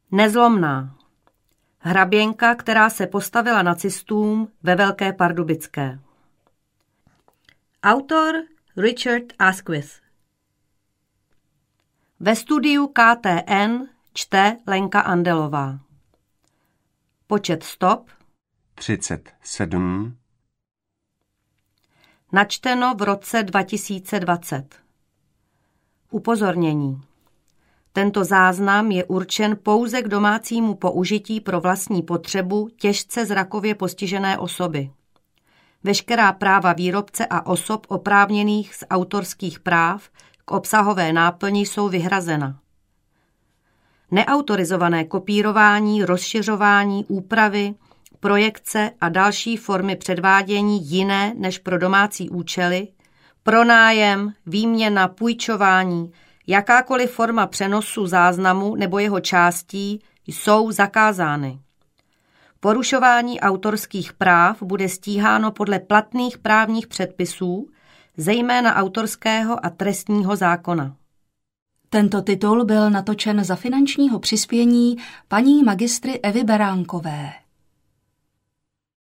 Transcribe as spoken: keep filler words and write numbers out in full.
Nezlomná. Hraběnka, která se postavila nacistům ve Velké Pardubické. Autor Richard Asquith. Ve studiu K T N čte Lenka Andelová. Počet stop třicet sedm. Načteno v roce dva tisíce dvacet. Upozornění. Tento záznam je určen pouze k domácímu použití pro vlastní potřebu těžce zrakově postižené osoby. Veškerá práva výrobce a osob oprávněných z autorských práv k obsahové náplni jsou vyhrazena. Neautorizované kopírování, rozšiřování, úpravy, projekce a další formy předvádění jiné než pro domácí účely, pronájem, výměna, půjčování, jakákoliv forma přenosu záznamu nebo jeho částí jsou zakázány. Porušování autorských práv bude stíháno podle platných právních předpisů, zejména autorského a trestního zákona. Tento titul byl natočen za finančního přispění paní magistry Evy Beránkové.